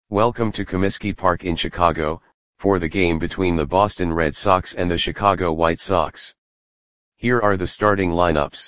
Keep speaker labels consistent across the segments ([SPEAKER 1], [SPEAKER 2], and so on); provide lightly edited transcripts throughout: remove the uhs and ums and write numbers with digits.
[SPEAKER 1] Welcome to Comiskey Park in Chicago, for the game between the Boston Red Sox and the Chicago White Sox. Here are the starting lineups.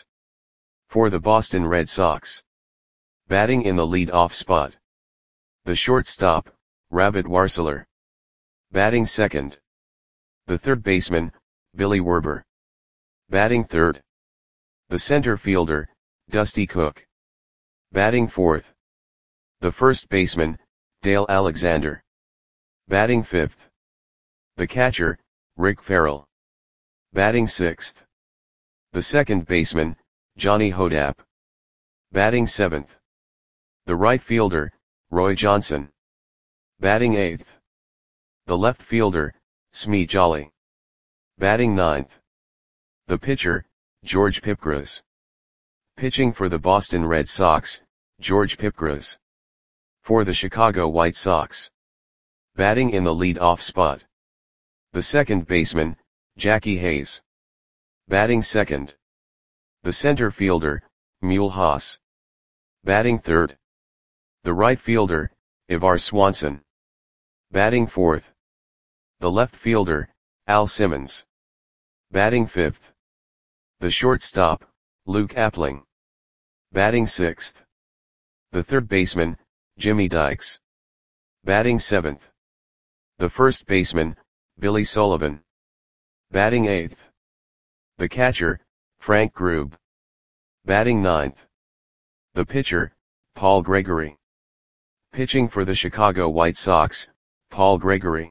[SPEAKER 1] For the Boston Red Sox. Batting in the lead-off spot. The shortstop, Rabbit Warseler. Batting second. The third baseman, Billy Werber. Batting third. The center fielder, Dusty Cook. Batting fourth. The first baseman, Dale Alexander. Batting fifth. The catcher, Rick Farrell. Batting sixth. The second baseman, Johnny Hodapp. Batting seventh. The right fielder, Roy Johnson. Batting eighth. The left fielder, Smee Jolly. Batting ninth. The pitcher, George Pipgras. Pitching for the Boston Red Sox, George Pipgras. For the Chicago White Sox. Batting in the lead-off spot. The second baseman, Jackie Hayes. Batting second. The center fielder, Mule Haas. Batting third. The right fielder, Ivar Swanson. Batting fourth. The left fielder, Al Simmons. Batting fifth. The shortstop, Luke Appling. Batting sixth. The third baseman, Jimmy Dykes. Batting seventh. The first baseman, Billy Sullivan. Batting eighth. The catcher, Frank Grube. Batting ninth. The pitcher, Paul Gregory. Pitching for the Chicago White Sox, Paul Gregory.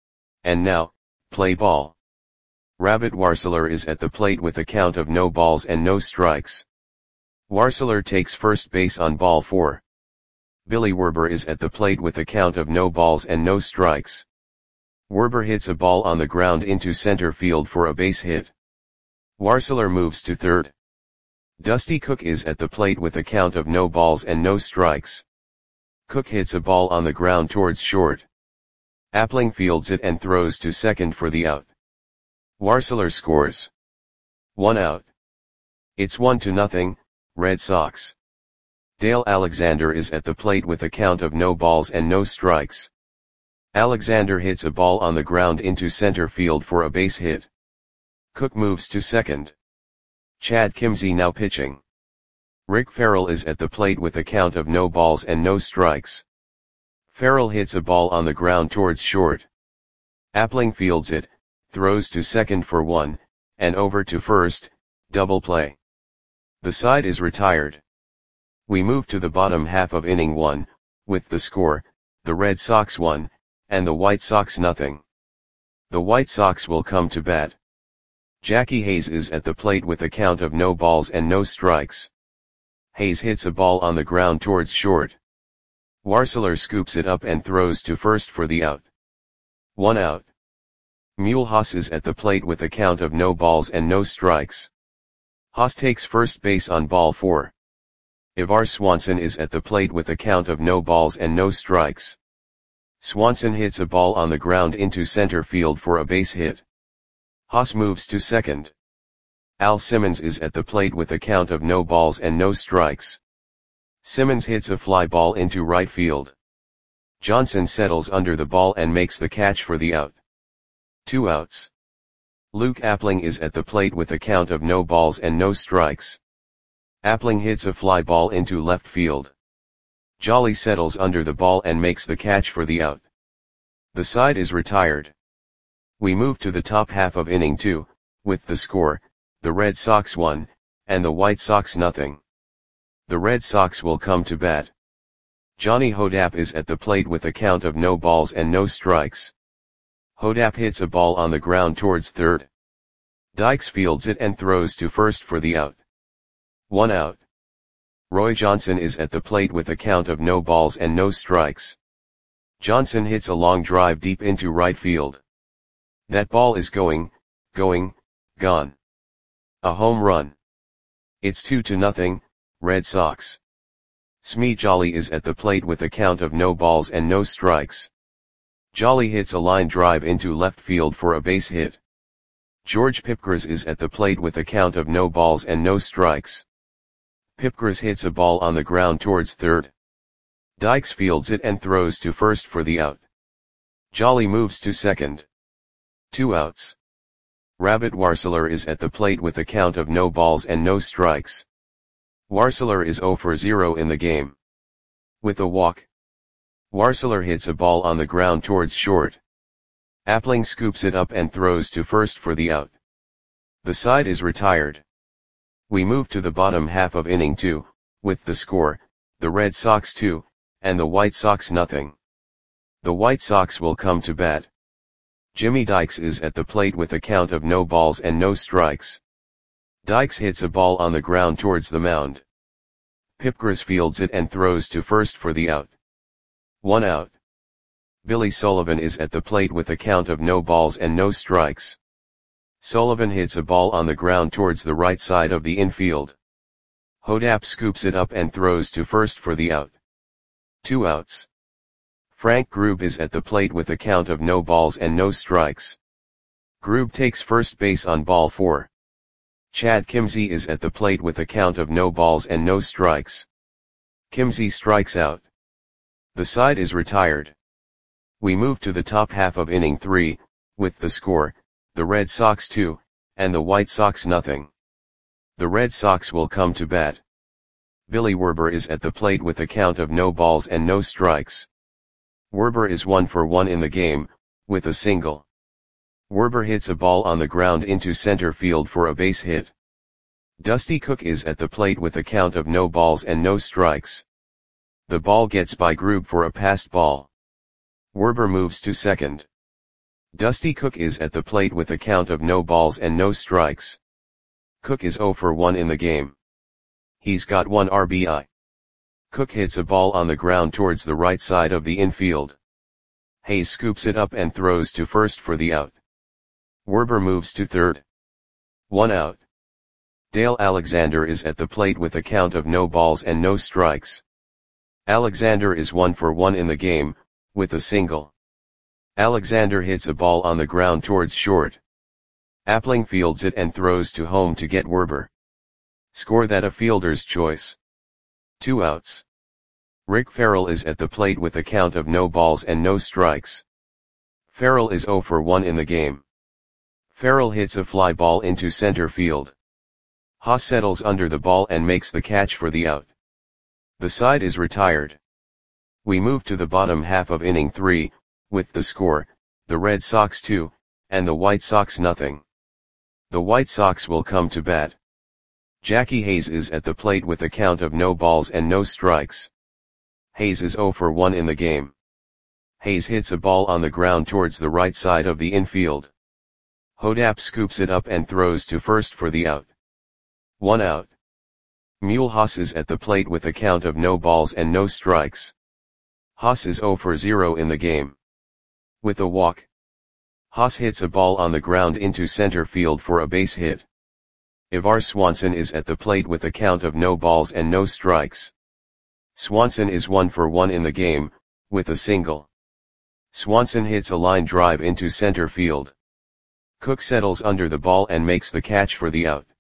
[SPEAKER 1] And now, play ball. Rabbit Warseler is at the plate with a count of no balls and no strikes. Warseler takes first base on ball 4. Billy Werber is at the plate with a count of no balls and no strikes. Werber hits a ball on the ground into center field for a base hit. Warseler moves to third. Dusty Cook is at the plate with a count of no balls and no strikes. Cook hits a ball on the ground towards short. Appling fields it and throws to second for the out. Warseler scores. 1 out. It's 1-0, Red Sox. Dale Alexander is at the plate with a count of no balls and no strikes. Alexander hits a ball on the ground into center field for a base hit. Cook moves to second. Chad Kimzey now pitching. Rick Farrell is at the plate with a count of no balls and no strikes. Farrell hits a ball on the ground towards short. Appling fields it, throws to second for 1, and over to first, double play. The side is retired. We move to the bottom half of inning 1, with the score, the Red Sox 1, and the White Sox 0. The White Sox will come to bat. Jackie Hayes is at the plate with a count of no balls and no strikes. Hayes hits a ball on the ground towards short. Warseler scoops it up and throws to first for the out. 1 out. Mule Haas is at the plate with a count of no balls and no strikes. Haas takes first base on ball 4. Ivar Swanson is at the plate with a count of no balls and no strikes. Swanson hits a ball on the ground into center field for a base hit. Haas moves to second. Al Simmons is at the plate with a count of no balls and no strikes. Simmons hits a fly ball into right field. Johnson settles under the ball and makes the catch for the out. 2 outs. Luke Appling is at the plate with a count of no balls and no strikes. Appling hits a fly ball into left field. Jolly settles under the ball and makes the catch for the out. The side is retired. We move to the top half of inning 2, with the score, the Red Sox 1, and the White Sox 0. The Red Sox will come to bat. Johnny Hodapp is at the plate with a count of no balls and no strikes. Hodapp hits a ball on the ground towards third. Dykes fields it and throws to first for the out. 1 out. Roy Johnson is at the plate with a count of no balls and no strikes. Johnson hits a long drive deep into right field. That ball is gone. A home run. It's 2-0, Red Sox. Smee Jolly is at the plate with a count of no balls and no strikes. Jolly hits a line drive into left field for a base hit. George Pipgras is at the plate with a count of no balls and no strikes. Pipgras hits a ball on the ground towards third. Dykes fields it and throws to first for the out. Jolly moves to second. 2 outs. Rabbit Warseler is at the plate with a count of no balls and no strikes. Warseler is 0 for 0 in the game. With a walk, Warseler hits a ball on the ground towards short. Appling scoops it up and throws to first for the out. The side is retired. We move to the bottom half of inning 2, with the score, the Red Sox 2, and the White Sox nothing. The White Sox will come to bat. Jimmy Dykes is at the plate with a count of no balls and no strikes. Dykes hits a ball on the ground towards the mound. Pipgras fields it and throws to first for the out. 1 out. Billy Sullivan is at the plate with a count of no balls and no strikes. Sullivan hits a ball on the ground towards the right side of the infield. Hodap scoops it up and throws to first for the out. 2 outs. Frank Grube is at the plate with a count of no balls and no strikes. Grube takes first base on ball 4. Chad Kimzey is at the plate with a count of no balls and no strikes. Kimzey strikes out. The side is retired. We move to the top half of inning 3, with the score, the Red Sox 2, and the White Sox nothing. The Red Sox will come to bat. Billy Werber is at the plate with a count of no balls and no strikes. Werber is 1 for 1 in the game, with a single. Werber hits a ball on the ground into center field for a base hit. Dusty Cook is at the plate with a count of no balls and no strikes. The ball gets by Grube for a passed ball. Werber moves to second. Dusty Cook is at the plate with a count of no balls and no strikes. Cook is 0 for 1 in the game. He's got 1 RBI. Cook hits a ball on the ground towards the right side of the infield. Hayes scoops it up and throws to first for the out. Werber moves to third. 1 out. Dale Alexander is at the plate with a count of no balls and no strikes. Alexander is 1 for 1 in the game, with a single. Alexander hits a ball on the ground towards short. Appling fields it and throws to home to get Werber. Score that a fielder's choice. 2 outs. Rick Farrell is at the plate with a count of no balls and no strikes. Farrell is 0 for 1 in the game. Farrell hits a fly ball into center field. Haas settles under the ball and makes the catch for the out. The side is retired. We move to the bottom half of inning 3, with the score, the Red Sox 2, and the White Sox nothing. The White Sox will come to bat. Jackie Hayes is at the plate with a count of no balls and no strikes. Hayes is 0 for 1 in the game. Hayes hits a ball on the ground towards the right side of the infield. Hodap scoops it up and throws to first for the out. 1 out. Mule Haas is at the plate with a count of no balls and no strikes. Haas is 0 for 0 in the game. With a walk, Haas hits a ball on the ground into center field for a base hit. Ivar Swanson is at the plate with a count of no balls and no strikes. Swanson is 1 for 1 in the game, with a single. Swanson hits a line drive into center field. Cook settles under the ball and makes the catch for the out.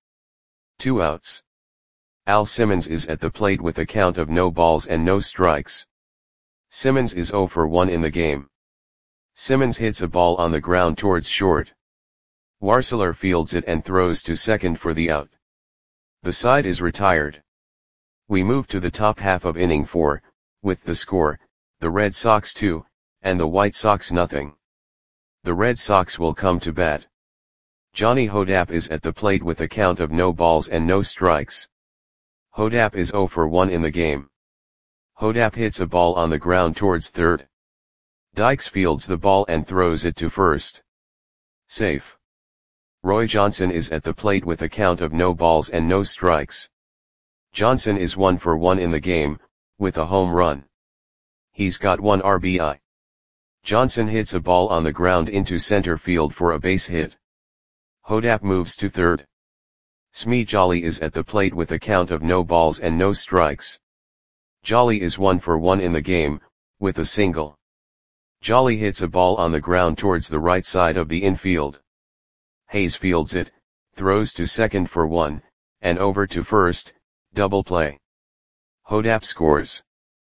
[SPEAKER 1] 2 outs. Al Simmons is at the plate with a count of no balls and no strikes. Simmons is 0 for 1 in the game. Simmons hits a ball on the ground towards short. Warseler fields it and throws to second for the out. The side is retired. We move to the top half of inning 4, with the score, the Red Sox 2, and the White Sox nothing. The Red Sox will come to bat. Johnny Hodap is at the plate with a count of no balls and no strikes. Hodap is 0 for 1 in the game. Hodap hits a ball on the ground towards third. Dykes fields the ball and throws it to first. Safe. Roy Johnson is at the plate with a count of no balls and no strikes. Johnson is 1 for 1 in the game, with a home run. He's got 1 RBI. Johnson hits a ball on the ground into center field for a base hit. Hodap moves to third. Smee Jolly is at the plate with a count of no balls and no strikes. Jolly is 1 for 1 in the game, with a single. Jolly hits a ball on the ground towards the right side of the infield. Hayes fields it, throws to second for 1, and over to first, double play. Hodap scores.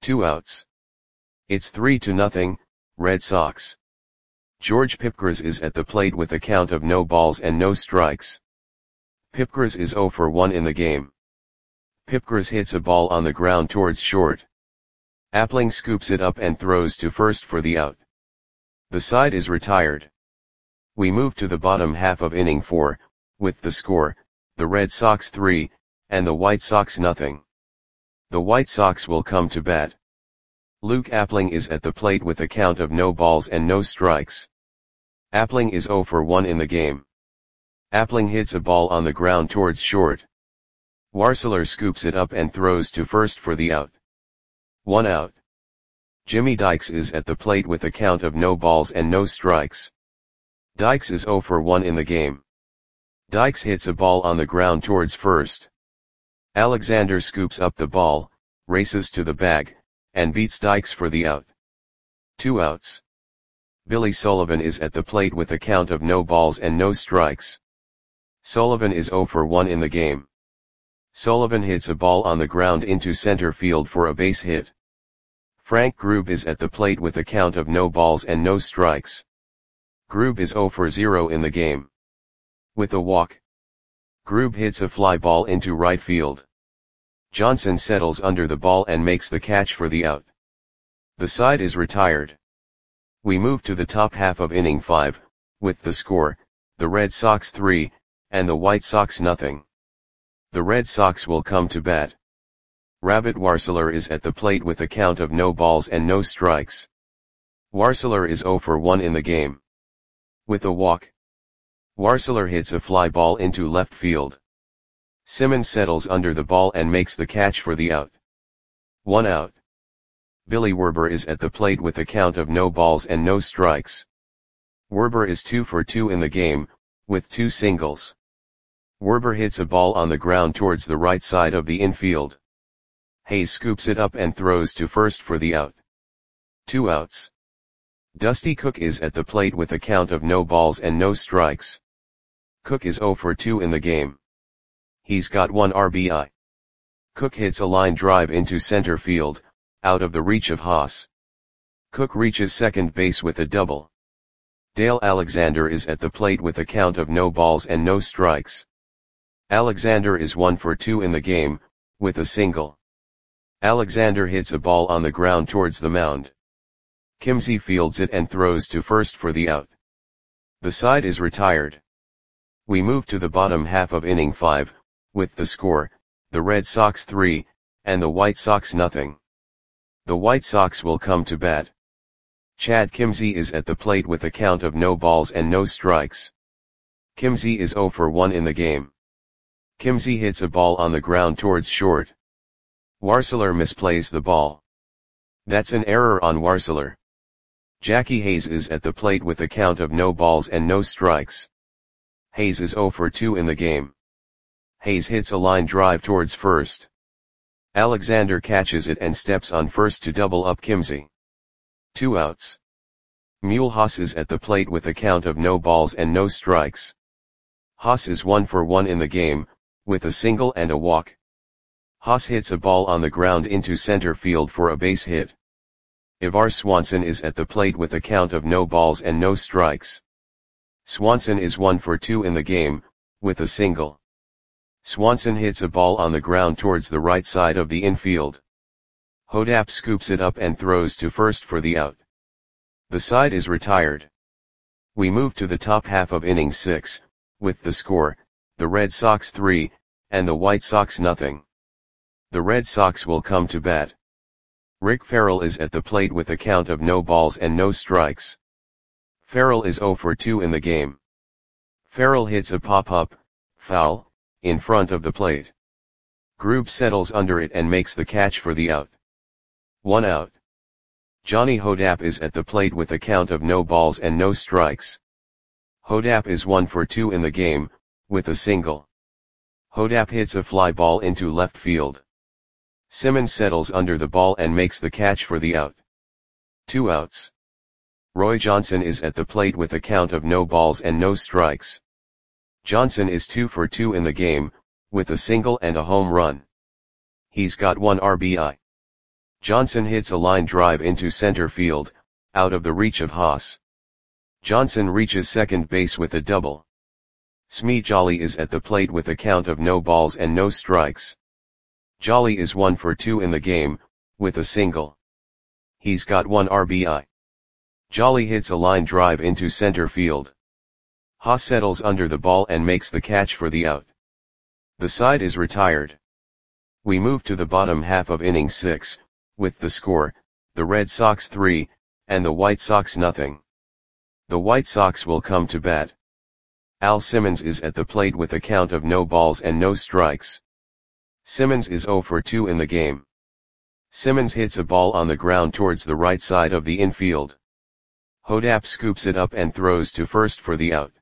[SPEAKER 1] 2 outs. It's 3-0, Red Sox. George Pipgras is at the plate with a count of no balls and no strikes. Pipgras is 0 for 1 in the game. Pipgras hits a ball on the ground towards short. Appling scoops it up and throws to first for the out. The side is retired. We move to the bottom half of inning 4, with the score, the Red Sox 3, and the White Sox nothing. The White Sox will come to bat. Luke Appling is at the plate with a count of no balls and no strikes. Appling is 0 for 1 in the game. Appling hits a ball on the ground towards short. Warseler scoops it up and throws to first for the out. 1 out. Jimmy Dykes is at the plate with a count of no balls and no strikes. Dykes is 0 for 1 in the game. Dykes hits a ball on the ground towards first. Alexander scoops up the ball, races to the bag, and beats Dykes for the out. 2 outs. Billy Sullivan is at the plate with a count of no balls and no strikes. Sullivan is 0 for 1 in the game. Sullivan hits a ball on the ground into center field for a base hit. Frank Grube is at the plate with a count of no balls and no strikes. Grube is 0 for 0 in the game. With a walk, Grube hits a fly ball into right field. Johnson settles under the ball and makes the catch for the out. The side is retired. We move to the top half of inning 5, with the score, the Red Sox 3, and the White Sox nothing. The Red Sox will come to bat. Rabbit Warseler is at the plate with a count of no balls and no strikes. Warseler is 0 for 1 in the game. With a walk, Warseler hits a fly ball into left field. Simmons settles under the ball and makes the catch for the out. 1 out. Billy Werber is at the plate with a count of no balls and no strikes. Werber is 2 for 2 in the game, with 2 singles. Werber hits a ball on the ground towards the right side of the infield. Hayes scoops it up and throws to first for the out. 2 outs. Dusty Cook is at the plate with a count of no balls and no strikes. Cook is 0 for 2 in the game. He's got 1 RBI. Cook hits a line drive into center field, out of the reach of Haas. Cook reaches second base with a double. Dale Alexander is at the plate with a count of no balls and no strikes. Alexander is 1 for 2 in the game, with a single. Alexander hits a ball on the ground towards the mound. Kimzey fields it and throws to first for the out. The side is retired. We move to the bottom half of inning 5, with the score, the Red Sox 3, and the White Sox nothing. The White Sox will come to bat. Chad Kimzey is at the plate with a count of no balls and no strikes. Kimzey is 0 for 1 in the game. Kimzey hits a ball on the ground towards short. Warseler misplays the ball. That's an error on Warseler. Jackie Hayes is at the plate with a count of no balls and no strikes. Hayes is 0 for 2 in the game. Hayes hits a line drive towards first. Alexander catches it and steps on first to double up Kimzey. 2 outs. Mule Haas is at the plate with a count of no balls and no strikes. Haas is 1 for 1 in the game, with a single and a walk. Haas hits a ball on the ground into center field for a base hit. Ivar Swanson is at the plate with a count of no balls and no strikes. Swanson is 1 for 2 in the game, with a single. Swanson hits a ball on the ground towards the right side of the infield. Hodap scoops it up and throws to first for the out. The side is retired. We move to the top half of inning 6, with the score, the Red Sox 3, and the White Sox nothing. The Red Sox will come to bat. Rick Farrell is at the plate with a count of no balls and no strikes. Farrell is 0 for 2 in the game. Farrell hits a pop-up, foul, in front of the plate. Grube settles under it and makes the catch for the out. 1 out. Johnny Hodap is at the plate with a count of no balls and no strikes. Hodap is 1 for 2 in the game, with a single. Hodap hits a fly ball into left field. Simmons settles under the ball and makes the catch for the out. 2 outs. Roy Johnson is at the plate with a count of no balls and no strikes. Johnson is 2 for 2 in the game, with a single and a home run. He's got 1 RBI. Johnson hits a line drive into center field, out of the reach of Haas. Johnson reaches second base with a double. Smee Jolly is at the plate with a count of no balls and no strikes. Jolly is 1 for 2 in the game, with a single. He's got 1 RBI. Jolly hits a line drive into center field. Haas settles under the ball and makes the catch for the out. The side is retired. We move to the bottom half of inning 6, with the score, the Red Sox 3, and the White Sox nothing. The White Sox will come to bat. Al Simmons is at the plate with a count of no balls and no strikes. Simmons is 0 for 2 in the game. Simmons hits a ball on the ground towards the right side of the infield. Hodap scoops it up and throws to first for the out.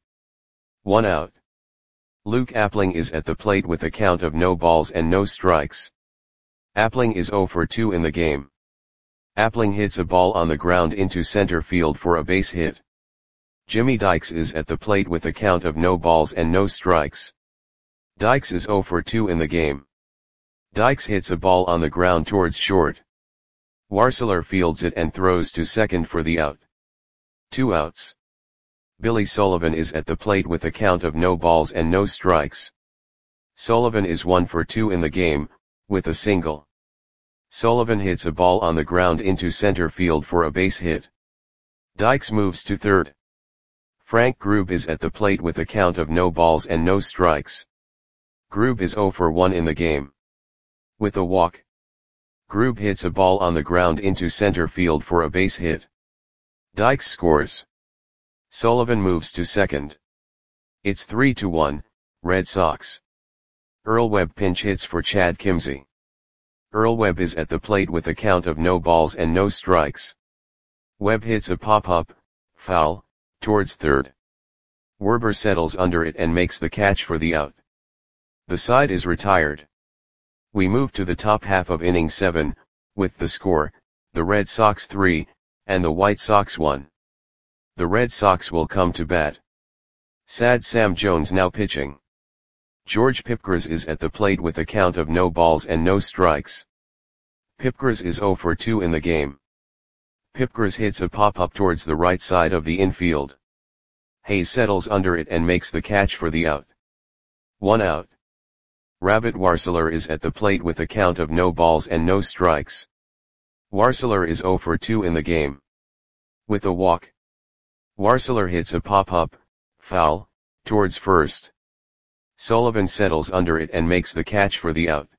[SPEAKER 1] 1 out. Luke Appling is at the plate with a count of no balls and no strikes. Appling is 0 for 2 in the game. Appling hits a ball on the ground into center field for a base hit. Jimmy Dykes is at the plate with a count of no balls and no strikes. Dykes is 0 for 2 in the game. Dykes hits a ball on the ground towards short. Warseler fields it and throws to second for the out. 2 outs. Billy Sullivan is at the plate with a count of no balls and no strikes. Sullivan is 1 for 2 in the game, with a single. Sullivan hits a ball on the ground into center field for a base hit. Dykes moves to third. Frank Grube is at the plate with a count of no balls and no strikes. Grube is 0 for 1 in the game. With a walk. Grube hits a ball on the ground into center field for a base hit. Dykes scores. Sullivan moves to second. It's 3-1, Red Sox. Earl Webb pinch hits for Chad Kimzey. Earl Webb is at the plate with a count of no balls and no strikes. Webb hits a pop-up, foul, towards third. Werber settles under it and makes the catch for the out. The side is retired. We move to the top half of inning 7, with the score, the Red Sox 3, and the White Sox 1. The Red Sox will come to bat. Sad Sam Jones now pitching. George Pipgras is at the plate with a count of no balls and no strikes. Pipgras is 0 for 2 in the game. Pipgras hits a pop-up towards the right side of the infield. Hayes settles under it and makes the catch for the out. 1 out. Rabbit Warseler is at the plate with a count of no balls and no strikes. Warseler is 0 for 2 in the game. With a walk. Warseler hits a pop-up, foul, towards first. Sullivan settles under it and makes the catch for the out.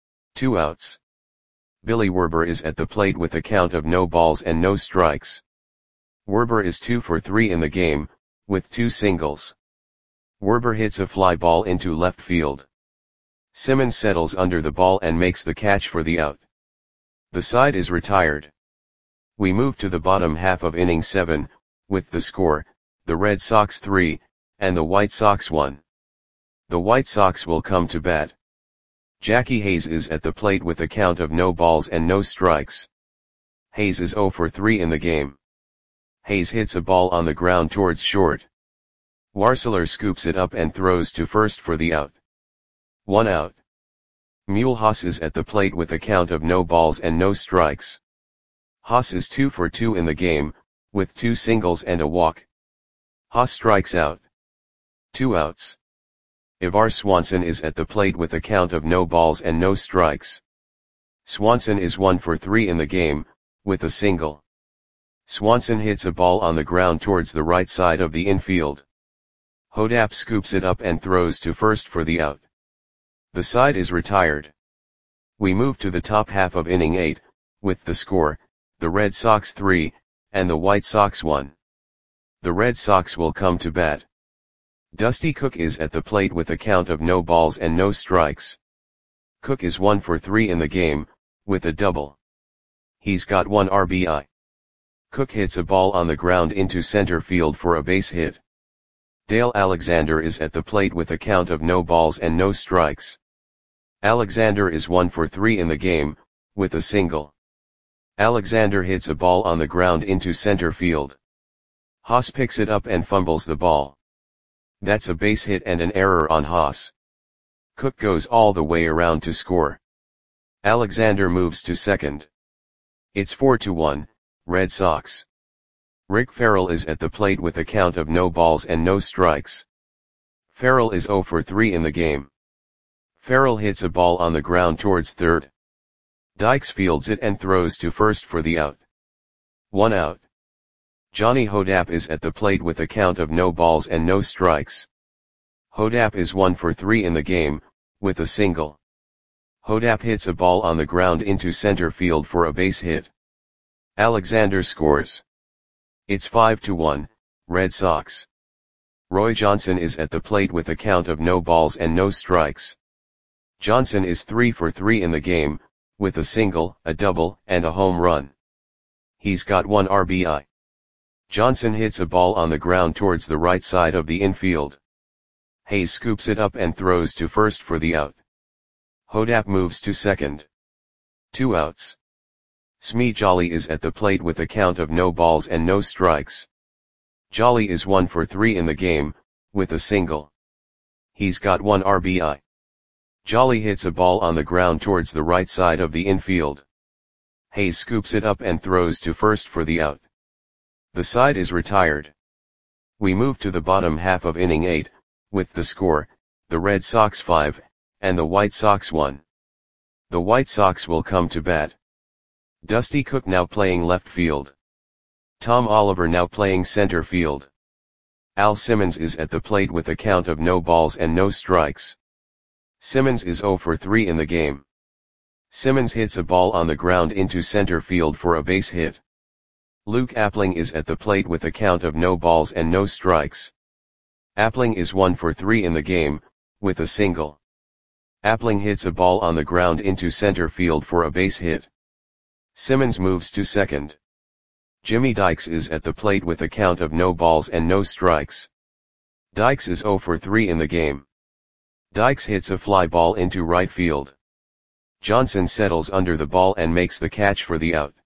[SPEAKER 1] 2 outs. Billy Werber is at the plate with a count of no balls and no strikes. Werber is 2 for 3 in the game, with 2 singles. Werber hits a fly ball into left field. Simmons settles under the ball and makes the catch for the out. The side is retired. We move to the bottom half of inning 7, with the score, the Red Sox 3, and the White Sox 1. The White Sox will come to bat. Jackie Hayes is at the plate with a count of no balls and no strikes. Hayes is 0 for 3 in the game. Hayes hits a ball on the ground towards short. Warseler scoops it up and throws to first for the out. 1 out. Mule Haas is at the plate with a count of no balls and no strikes. Haas is 2 for 2 in the game, with 2 singles and a walk. Haas strikes out. 2 outs. Ivar Swanson is at the plate with a count of no balls and no strikes. Swanson is 1 for 3 in the game, with a single. Swanson hits a ball on the ground towards the right side of the infield. Hodap scoops it up and throws to first for the out. The side is retired. We move to the top half of inning 8, with the score, the Red Sox 3, and the White Sox 1. The Red Sox will come to bat. Dusty Cook is at the plate with a count of no balls and no strikes. Cook is 1 for 3 in the game, with a double. He's got 1 RBI. Cook hits a ball on the ground into center field for a base hit. Dale Alexander is at the plate with a count of no balls and no strikes. Alexander is 1 for 3 in the game, with a single. Alexander hits a ball on the ground into center field. Haas picks it up and fumbles the ball. That's a base hit and an error on Haas. Cook goes all the way around to score. Alexander moves to second. It's 4-1, Red Sox. Rick Farrell is at the plate with a count of no balls and no strikes. Farrell is 0 for 3 in the game. Farrell hits a ball on the ground towards third. Dykes fields it and throws to first for the out. 1 out. Johnny Hodapp is at the plate with a count of no balls and no strikes. Hodapp is 1 for 3 in the game, with a single. Hodapp hits a ball on the ground into center field for a base hit. Alexander scores. It's 5-1, Red Sox. Roy Johnson is at the plate with a count of no balls and no strikes. Johnson is 3 for 3 in the game, with a single, a double, and a home run. He's got 1 RBI. Johnson hits a ball on the ground towards the right side of the infield. Hayes scoops it up and throws to first for the out. Hodapp moves to second. 2 outs. Smee Jolly is at the plate with a count of no balls and no strikes. Jolly is 1 for 3 in the game, with a single. He's got 1 RBI. Jolly hits a ball on the ground towards the right side of the infield. Hayes scoops it up and throws to first for the out. The side is retired. We move to the bottom half of inning 8, with the score, the Red Sox 5, and the White Sox 1. The White Sox will come to bat. Dusty Cook now playing left field. Tom Oliver now playing center field. Al Simmons is at the plate with a count of no balls and no strikes. Simmons is 0 for 3 in the game. Simmons hits a ball on the ground into center field for a base hit. Luke Appling is at the plate with a count of no balls and no strikes. Appling is 1 for 3 in the game, with a single. Appling hits a ball on the ground into center field for a base hit. Simmons moves to second. Jimmy Dykes is at the plate with a count of no balls and no strikes. Dykes is 0 for 3 in the game. Dykes hits a fly ball into right field. Johnson settles under the ball and makes the catch for the out.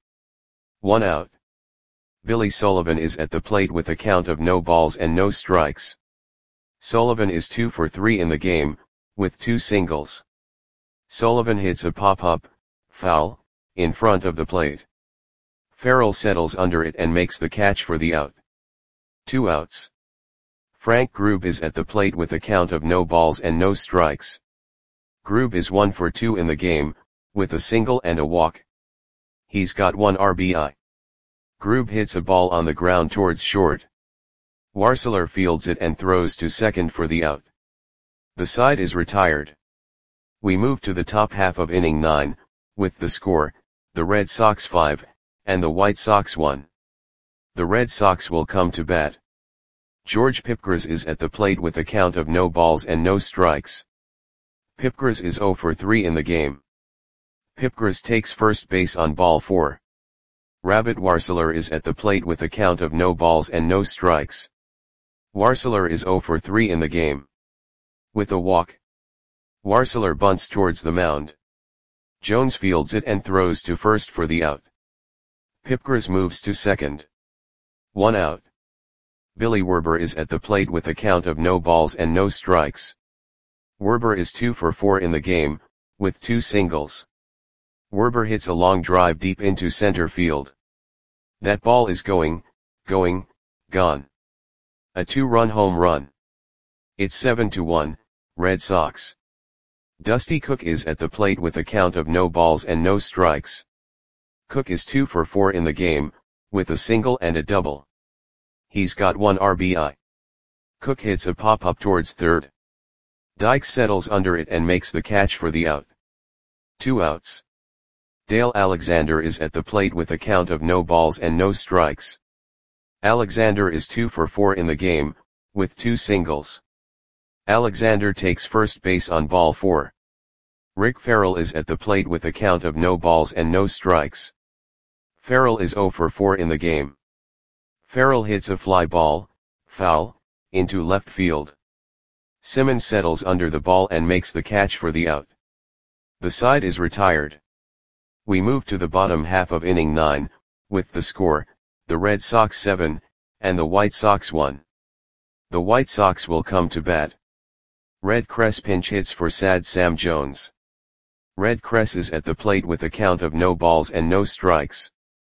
[SPEAKER 1] 1 out. Billy Sullivan is at the plate with a count of no balls and no strikes. Sullivan is 2 for 3 in the game, with 2 singles. Sullivan hits a pop-up, foul, in front of the plate. Farrell settles under it and makes the catch for the out. 2 outs. Frank Grube is at the plate with a count of no balls and no strikes. Grube is 1 for 2 in the game, with a single and a walk. He's got 1 RBI. Grube hits a ball on the ground towards short. Warseler fields it and throws to second for the out. The side is retired. We move to the top half of inning 9, with the score, the Red Sox 5, and the White Sox 1. The Red Sox will come to bat. George Pipgras is at the plate with a count of no balls and no strikes. Pipgras is 0 for 3 in the game. Pipgras takes first base on ball 4. Rabbit Warseler is at the plate with a count of no balls and no strikes. Warseler is 0 for 3 in the game. With a walk. Warseler bunts towards the mound. Jones fields it and throws to first for the out. Pipgras moves to second. 1 out. Billy Werber is at the plate with a count of no balls and no strikes. Werber is 2 for 4 in the game, with 2 singles. Werber hits a long drive deep into center field. That ball is gone. A 2-run home run. It's 7-1, Red Sox. Dusty Cook is at the plate with a count of no balls and no strikes. Cook is 2 for 4 in the game, with a single and a double. He's got 1 RBI. Cook hits a pop-up towards third. Dykes settles under it and makes the catch for the out. 2 outs. Dale Alexander is at the plate with a count of no balls and no strikes. Alexander is 2 for 4 in the game, with 2 singles. Alexander takes first base on ball 4. Rick Farrell is at the plate with a count of no balls and no strikes. Farrell is 0 for 4 in the game. Farrell hits a fly ball, foul, into left field. Simmons settles under the ball and makes the catch for the out. The side is retired. We move to the bottom half of inning 9, with the score, the Red Sox 7, and the White Sox 1. The White Sox will come to bat. Red Cress pinch hits for Sad Sam Jones. Red Cress is at the plate with a count of no balls and no strikes.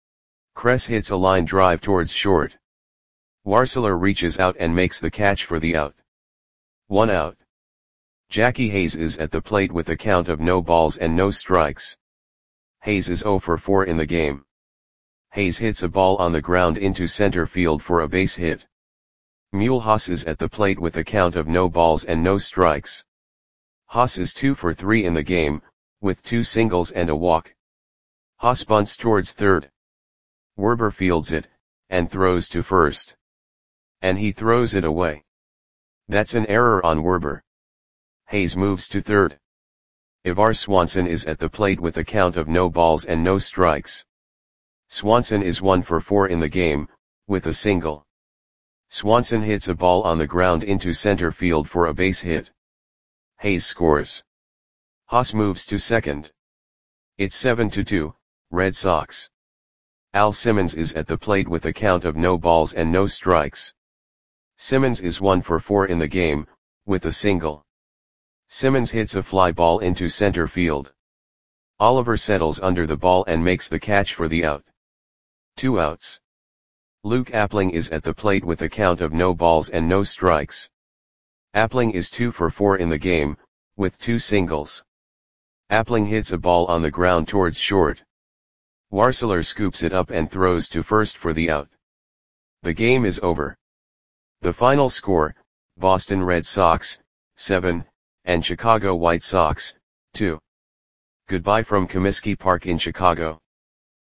[SPEAKER 1] Kress hits a line drive towards short. Warseler reaches out and makes the catch for the out. 1 out. Jackie Hayes is at the plate with a count of no balls and no strikes. Hayes is 0 for 4 in the game. Hayes hits a ball on the ground into center field for a base hit. Mulhouse is at the plate with a count of no balls and no strikes. Haas is 2 for 3 in the game, with 2 singles and a walk. Haas bunts towards third. Werber fields it, and throws to first. And he throws it away. That's an error on Werber. Hayes moves to third. Ivar Swanson is at the plate with a count of no balls and no strikes. Swanson is 1 for 4 in the game, with a single. Swanson hits a ball on the ground into center field for a base hit. Hayes scores. Haas moves to second. It's 7-2, Red Sox. Al Simmons is at the plate with a count of no balls and no strikes. Simmons is 1 for 4 in the game, with a single. Simmons hits a fly ball into center field. Oliver settles under the ball and makes the catch for the out. 2 outs. Luke Appling is at the plate with a count of no balls and no strikes. Appling is 2 for 4 in the game, with 2 singles. Appling hits a ball on the ground towards short. Warseler scoops it up and throws to first for the out. The game is over. The final score, Boston Red Sox, 7, and Chicago White Sox, 2. Goodbye from Comiskey Park in Chicago.